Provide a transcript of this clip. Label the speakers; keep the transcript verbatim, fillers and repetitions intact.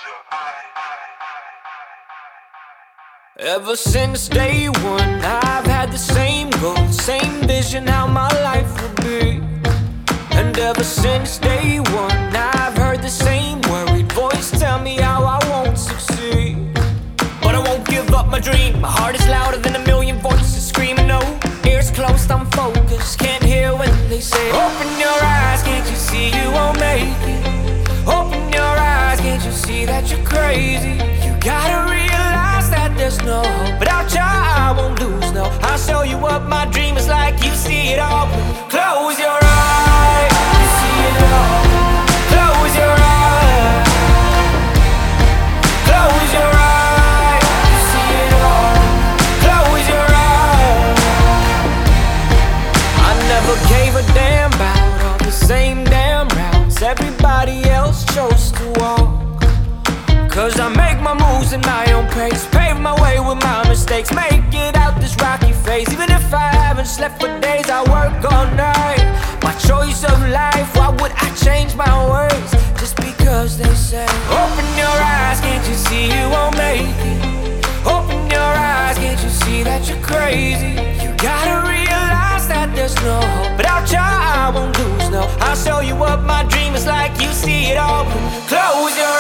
Speaker 1: Ever since day one, I've had the same goal, same vision how my life would be. And ever since day one, I've heard the same worried voice tell me how I won't succeed. But I won't give up my dream. My heart is louder than a million voices screaming. No, ears closed, I'm focused. Can't hear when they say, open your eyes, can't you see you won't make it? Open your eyes, can't you see that you're crazy? You gotta realize that there's no hope. Without you, I won't lose, no. I'll show you what my dream is like. You see it all. Close your eyes, you see it all. Close your eyes. Close your eyes, you see it all. Close your eyes. I never gave a damn about all the same damn routes everybody else chose to walk. Cause I make my moves in my own pace, pave my way with my mistakes, make it out this rocky phase. Even if I haven't slept for days, I work all night. My choice of life, why would I change my ways? Just because they say, open your eyes, can't you see you won't make it? Open your eyes, can't you see that you're crazy? You gotta realize that there's no hope. Without you, I won't lose, no. I'll show you what my dream is like. You see it all. Close your